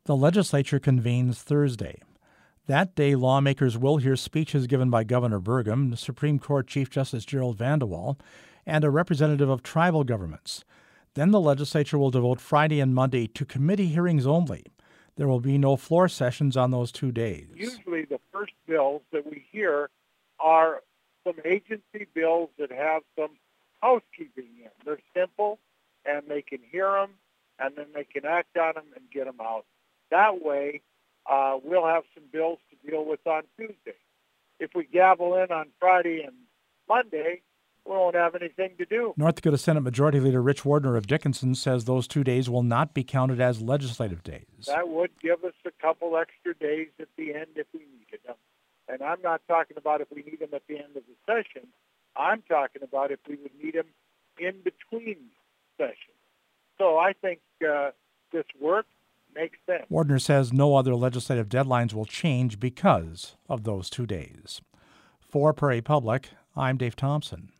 The legislature convenes Thursday. That day, lawmakers will hear speeches given by Governor Burgum, Supreme Court Chief Justice Gerald Vandewall, and a representative of tribal governments. Then the legislature will devote Friday and Monday to committee hearings only. There will be no floor sessions on those 2 days. Usually the first bills that we hear are some agency bills that have some housekeeping in. They're simple, and they can hear them, and then they can act on them and get them out. That way, we'll have some bills to deal with on Tuesday. If we gavel in on Friday and Monday, we won't have anything to do. North Dakota Senate Majority Leader Rich Wardner of Dickinson says those 2 days will not be counted as legislative days. That would give us a couple extra days at the end if we needed them. And I'm not talking about if we need them at the end of the session. I'm talking about if we would need them in between sessions. So I think this work makes sense. Wardner says no other legislative deadlines will change because of those 2 days. For Prairie Public, I'm Dave Thompson.